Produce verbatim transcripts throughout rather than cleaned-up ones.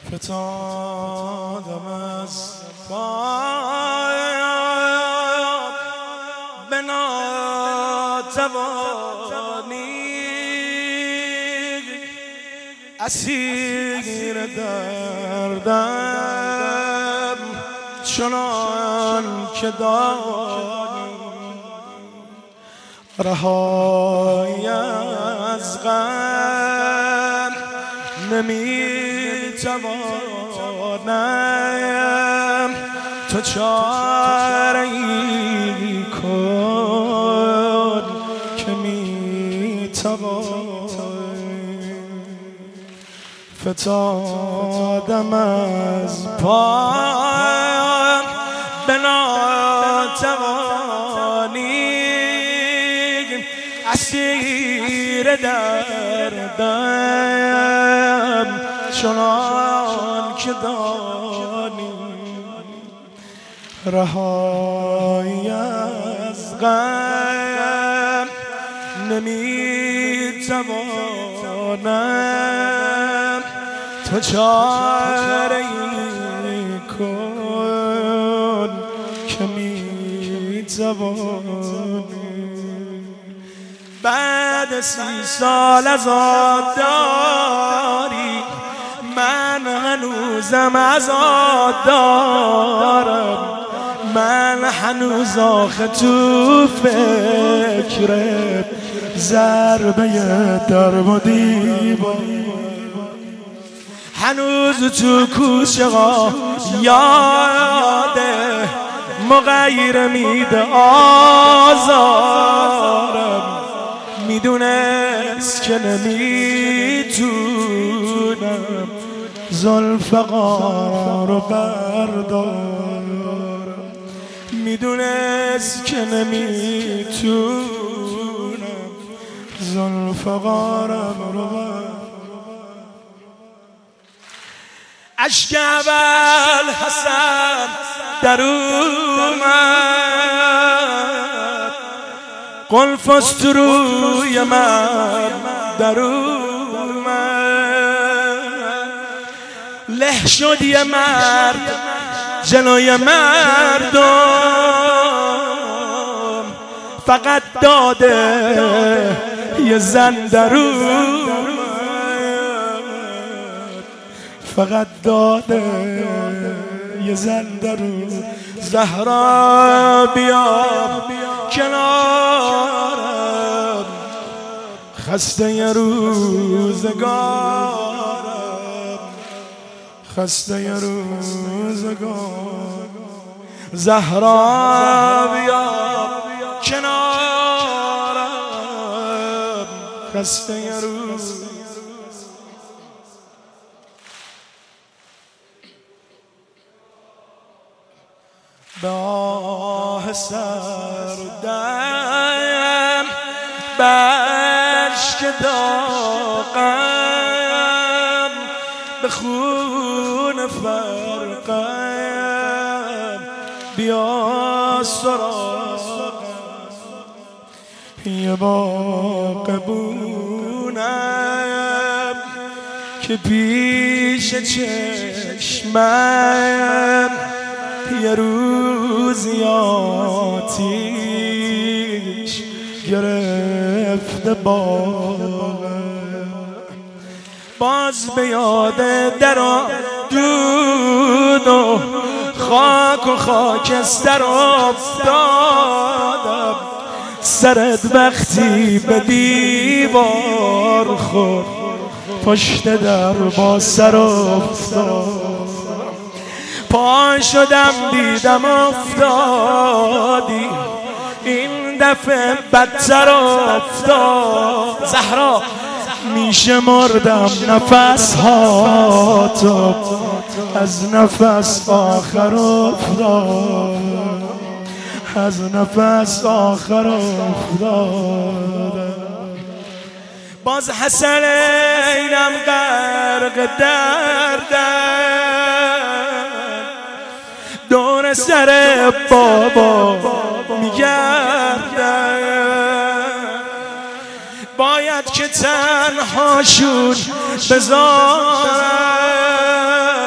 فتادم از پای به ناتوانی، اسیر دردم چنان که دانی، رهایی از غم نمیتوانم، تو چاره ای کن که میتوانی. فتادم از پای به ناتوانی، اسیر دردم چنان که دانی، رهایی از غم نمیتوانم، تو چاره ای کن که میتوانی. بعد سی سال عزاداری من هنوزم عزاد دارم، من هنوز آخه تو فکر ضربه درب و دیوار، هنوز تو کوچه ها یاده مغیر میده آزارم، میدونست که نمیتونم ذوالفقار رو بردارم، میدونست که نمیتونم ذوالفقارم رو بردارم. اشک اول حسن در اومد، قلف است روی من در اومد، له شد یه مرد جلوی مردم، فقط داده یه زن در اومد، فقط داده یه زن در اومد. زهرا بیا کنارم، خسته ی روزگارم، خسته ی روزگارم. زهرا بیا کنارم، خسته ی روزگارم. به آه سردم به اشک داغم، به خون فرقم بیا سراغم، یه باغبونم که پیش چشمم یه روزی آتیش گرفته باغم، باز به یاد درا دود و خاک و خاکستر افتادم، سرت وقتی به دیوار خورد پشت در با سر افتاد، پا شدم دیدم افتادی، این دفعه بدتر افتاد. زهرا میشه مردم نفس ها تو، از نفس آخر افتاد، از نفس آخر افتاد. باز حسنینم غرق دردم، دور سر بابا میگردم، باید که تنهاشون بذارم،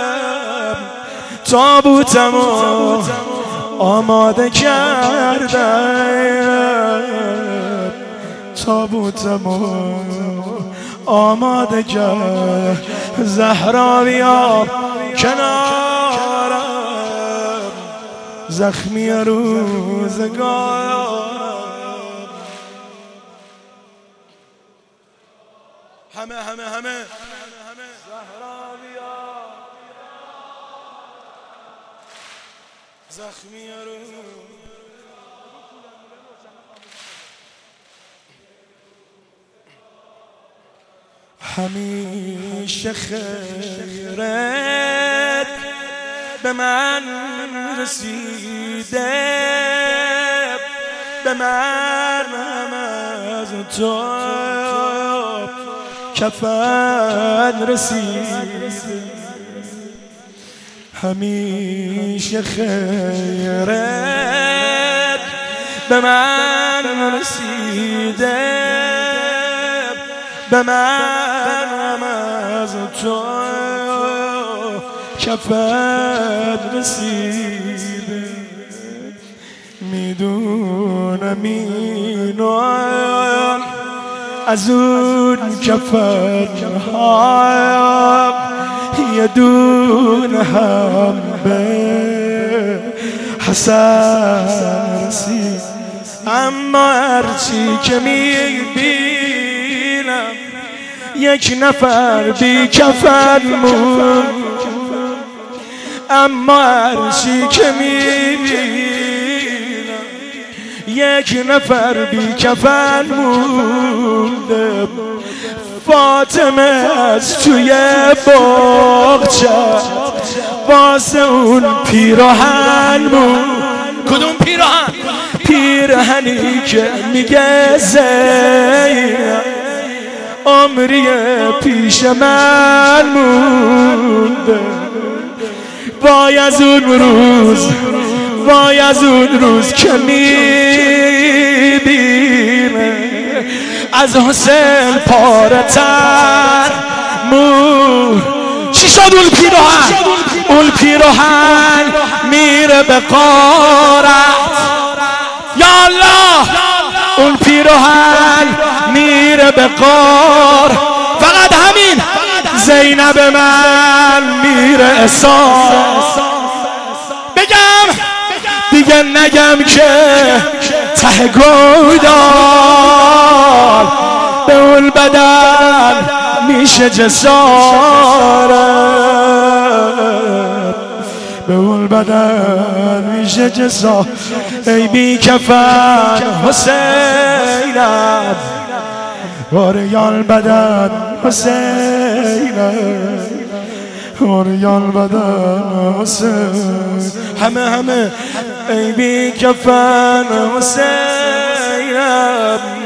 تابوتمو آماده کردم، تابوتمو آماده کرد. زهرا بیا کنارم، زخمی روزگارم. همه همه همه زهرا بیا زخمی روزگارم. همیشه خیرت به من رسیده، به من هم از تو کفن رسیده. همیشه خیرت به من رسیده، به من هم از تو کفن رسیده. میدونم اینو از اون کفن ها یه دونه هم به حسن رسید. اما هرچی که میبینم یک نفر بی کفن مون، اما هرچی که میبینم یک نفر بی کفن مونده. فاطمه از توی باغچه واسه اون پیراهن موند. کدوم پیراهن؟ پیراهنی که میگه زینب عمری پیش من مونده. وای از اون روز، وای از اون روز که میبینه از حسین پاره تر مون. چی شد اون پیراهن؟ اون پیراهن میره به غارت. یا الله، اون پیراهن میره به غار. فقط همین زینب من میره احساس. بگم دیگه نگم که ته گودال به اون بدن میشه جسارت، به اون بدن میشه جسارت. ای بی کفن حسینم، واریان بدن حسینم، واریان بدن حسین. همه همه ای بی کفن حسینم،